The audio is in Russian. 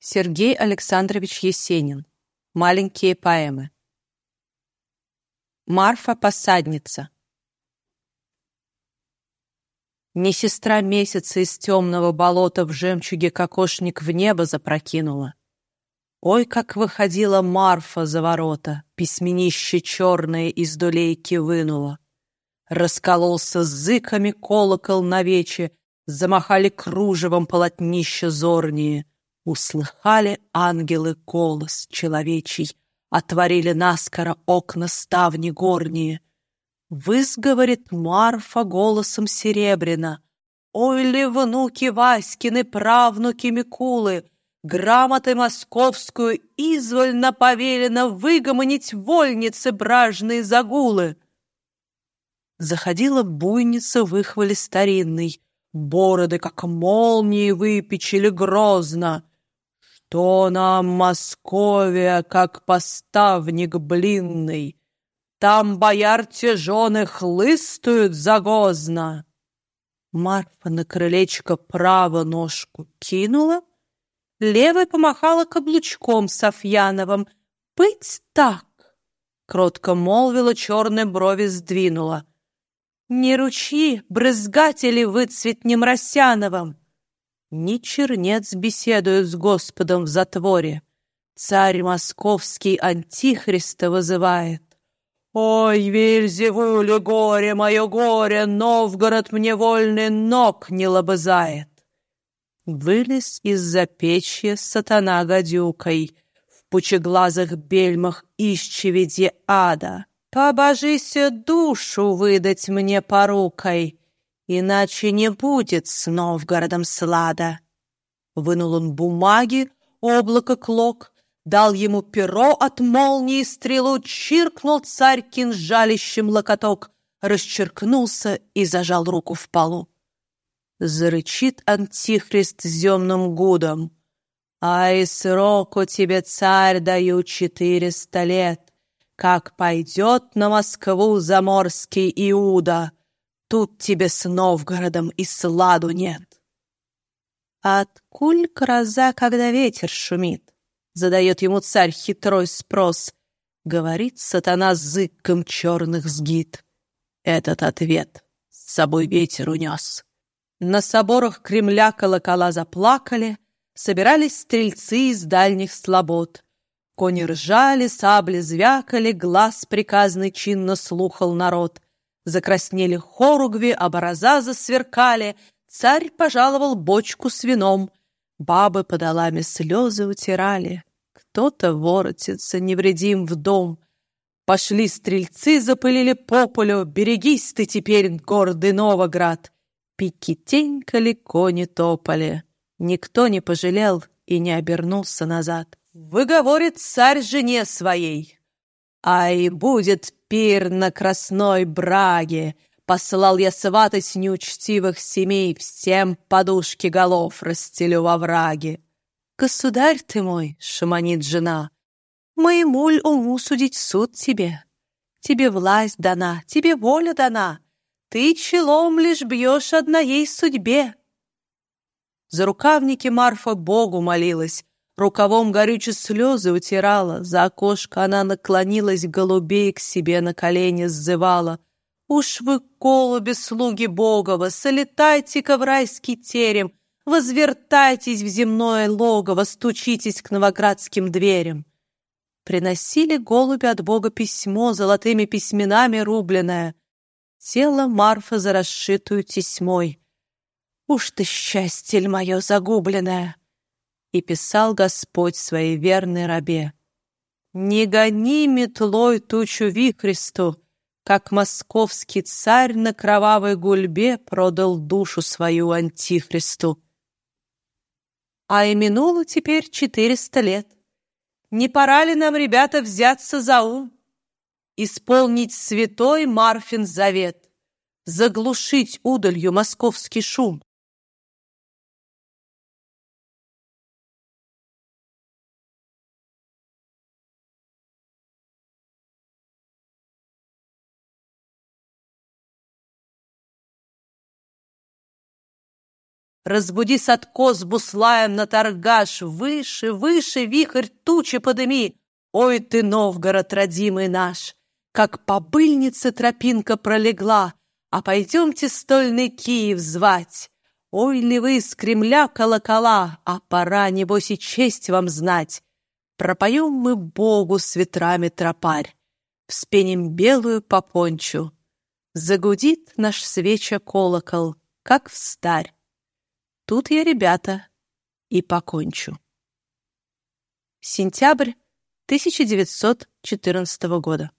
Сергей Александрович Есенин. Маленькие поэмы. Марфа-посадница. Не сестра месяца из темного болота в жемчуге кокошник в небо запрокинула. Ой, как выходила Марфа за ворота, письменище черное из дулейки вынула. Раскололся зыками колокол навече, замахали кружевом полотнища зорние. Услыхали ангелы голос человечий, отворили наскоро окна ставни горние. Выс, говорит Марфа голосом серебряно: «Ой ли, внуки Васькины, правнуки Микулы, грамотой московскую извольно повелено выгомонить вольницы бражные загулы!» Заходила буйница в ихвале старинной, бороды, как молнии, выпечили грозно. «Что нам Московия, как поставник блинный? Там боярте жены хлыстают загозно!» Марфа на крылечко право ножку кинула, левой помахала каблучком Софьяновым. «Быть так!» — кротко молвила, черные брови сдвинула. «Не ручьи, брызгатели выцветнем Росяновым!» Ни чернец беседует с Господом в затворе. Царь московский антихриста вызывает. «Ой, Вельзевулю, горе мое горе, Новгород мне вольный ног не лобызает!» Вылез из-за печья сатана гадюкой, в пучеглазых бельмах исчеведи ада. «Побожися душу выдать мне порукой, иначе не будет с Новгородом слада!» Вынул он бумаги, облако клок, дал ему перо от молнии стрелу, чиркнул царь кинжалищем локоток, расчеркнулся и зажал руку в полу. Зарычит антихрист земным гудом: «Ай, сроку тебе, царь, даю 400 лет! Как пойдет на Москву заморский Иуда, тут тебе с Новгородом и сладу нет!» «Откуль гроза, когда ветер шумит?» — задает ему царь хитрой спрос. Говорит сатана зыком черных сгиб. Этот ответ с собой ветер унес. На соборах Кремля колокола заплакали, собирались стрельцы из дальних слобод. Кони ржали, сабли звякали, глаз приказный чинно слухал народ. Закраснели хоругви, образа засверкали, царь пожаловал бочку с вином. Бабы подолами слезы утирали, кто-то воротится невредим в дом. Пошли стрельцы, запылили по полю, берегись ты теперь, гордый Новоград. Пикетенькали, кони топали, никто не пожалел и не обернулся назад. Выговорит царь жене своей: «Ай, будет пир на Красной Браге! Послал я сватать неучтивых семей, всем подушки голов расстелю во враге». «Государь ты мой, — шаманит жена, — моему ль уму судить суд тебе? Тебе власть дана, тебе воля дана, ты челом лишь бьешь одной судьбе». За рукавники Марфа Богу молилась, рукавом горюче слезы утирала, за окошко она наклонилась, голубей к себе на колени сзывала. «Уж вы, голуби, слуги Богова, солетайте-ка в райский терем, возвертайтесь в земное логово, стучитесь к новоградским дверям». Приносили голуби от Бога письмо, золотыми письменами рубленное. Тело Марфа за расшитую тесьмой. «Уж ты счастье ль мое загубленное!» И писал Господь своей верной рабе: «Не гони метлой тучу вихристу, как московский царь на кровавой гульбе продал душу свою антихристу». А и минуло теперь 400 лет. Не пора ли нам, ребята, взяться за ум, исполнить святой Марфин завет, заглушить удалью московский шум? Разбуди Садко с Буслаем на торгаш, выше, выше вихрь тучи подыми. Ой ты, Новгород, родимый наш, как по пыльнице тропинка пролегла, а пойдемте стольный Киев звать. Ой ли вы из Кремля колокола, а пора, небось, и честь вам знать. Пропоем мы Богу с ветрами тропарь, вспеним белую попончу. Загудит наш свеча колокол, как встарь. Тут я, ребята, и покончу. Сентябрь 1914 года.